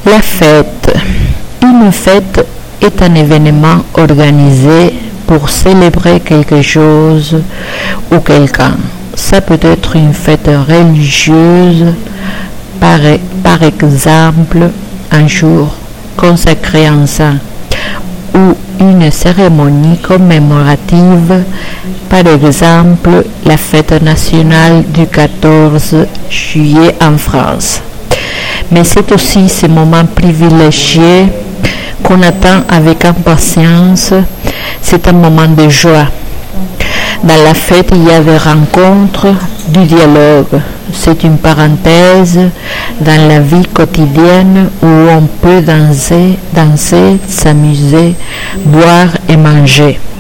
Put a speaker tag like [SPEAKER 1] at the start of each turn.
[SPEAKER 1] La fête. Une fête est un événement organisé pour célébrer quelque chose ou quelqu'un. Ça peut être une fête religieuse, par exemple un jour consacré en saint, ou une cérémonie commémorative, par exemple la fête nationale du 14 juillet en France. Mais c'est aussi ce moment privilégié qu'on attend avec impatience. C'est un moment de joie. Dans la fête, il y a des rencontres, du dialogue. C'est une parenthèse dans la vie quotidienne où on peut danser, s'amuser, boire et manger.